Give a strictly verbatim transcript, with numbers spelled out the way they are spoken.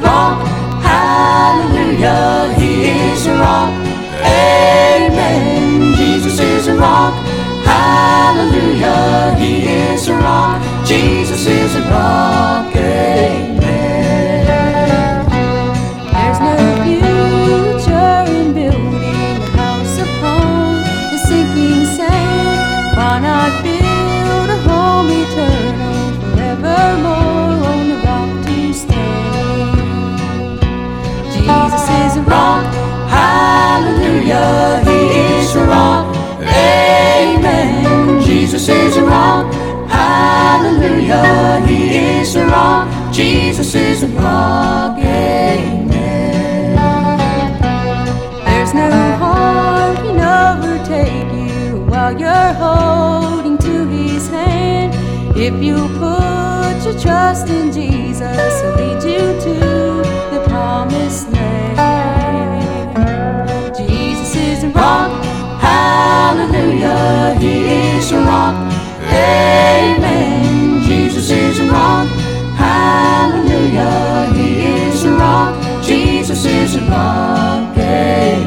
rock. Hallelujah, He is a rock. Amen. Jesus is a rock. Hallelujah, He is a rock. Jesus is a rock. Amen. There's no future in building a house upon the sinking sand. Why not build a home eternal, forevermore, on the rock to stand? Jesus is a rock. Hallelujah, He is a rock. Amen. Jesus is a rock. Hallelujah, He is a rock. Jesus is a rock. Amen. There's no harm can overtake you while you're holding to His hand. If you put your trust in Jesus, He'll lead